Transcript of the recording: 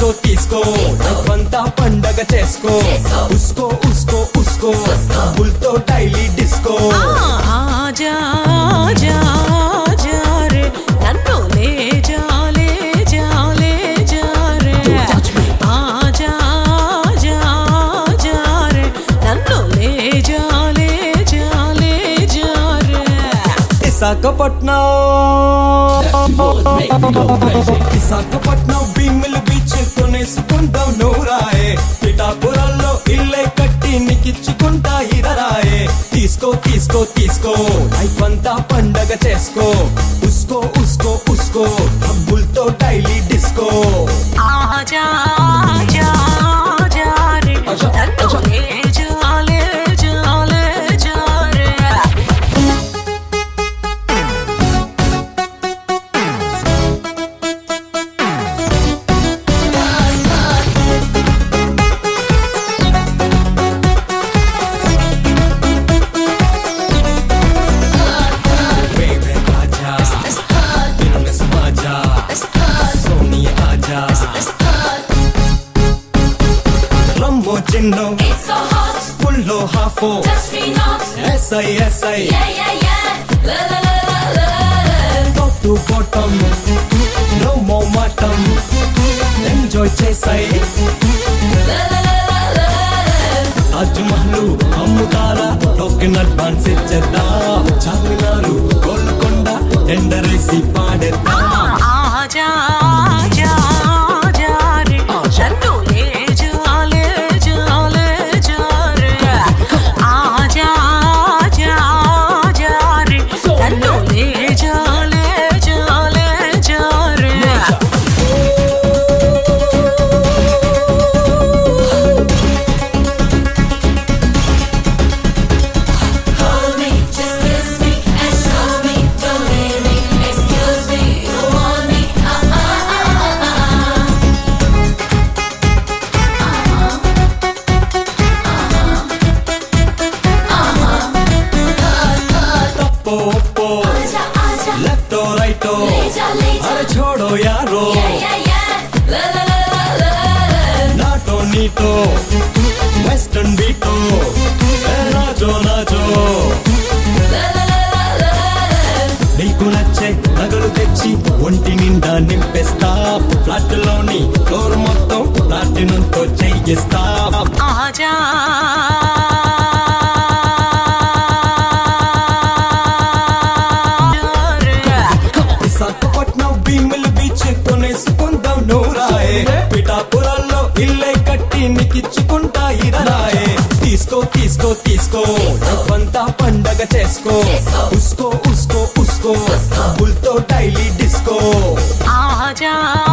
తీసుకో తీసుకో లైఫంతా పండగ చేసుకో ఉస్కో ఉస్కో ఉస్కో బుల్తో డైలీ డిస్కో ఆజా ఆజా ఆజా రే నన్ను లే జా లే జా లే జా రే ఆజా ఆజా ఆజా రే నన్ను లే జా లే జా లే జా రే విశాఖపట్నం విశాఖపట్నం భీమిలి బీచ్ కొనేసుకుంటాం నూరాయే పిఠాపురాల్లో ఇల్లే కట్టి నీకిచ్చుకుంటా ఇదరాయే తీసుకో తీసుకో తీసుకో లైఫ్ అంతా పండగ చేసుకో ఉస్కో ఉస్కో ఉస్కో హబ్బులతో డైలీ డిస్కో ఆజా ఆజా ఆజా రే నన్ను లే జా లే జా లే జా రే Rambo Chinno, It's so hot, Pullo Hafo, touch me not. SI SI, Yeah, yeah, yeah. La la la la la. top to bottom, no more matam, enjoy chesai, La la la la la. Taj Mahal, Ammutara, token advance ichcheda, Charminaru, Golconda, tender isi padeda. ఆజా ఆజా ఆజా రే నన్ను లే జా లే జా లే జా రే ఆజా ఆజా ఆజా రే నన్ను లే జా లే జా లే జా రే Hold me, just kiss me and show me. Don't leave me, excuse me. You want me? Tappo oppo, Aja, aja. left or right or, Leja, leja. are chodo yaro, Yeah, yeah, yeah. La la la la la. nato nito, western beato, najo najo. La la la la la. నీకు నచ్చే నగలు తెచ్చి ఒంటి నిండా నింపేస్తా flat లోని floor మొత్తం ప్లాటినంతో చేయిస్తా ఆజా విశాఖపట్నం భీమిలి బీచ్ కొనేసుకుందాం నూరాయే పిఠాపురాల్లో ఇల్లే కట్టి నీకిచ్చుకుంటా ఇదరాయే తీసుకో తీసుకో తీసుకో లైఫంతా పండగ చేసుకో ఉస్కో ఉస్కో ఉస్కో బుల్తో డైలీ డిస్కో ఆజా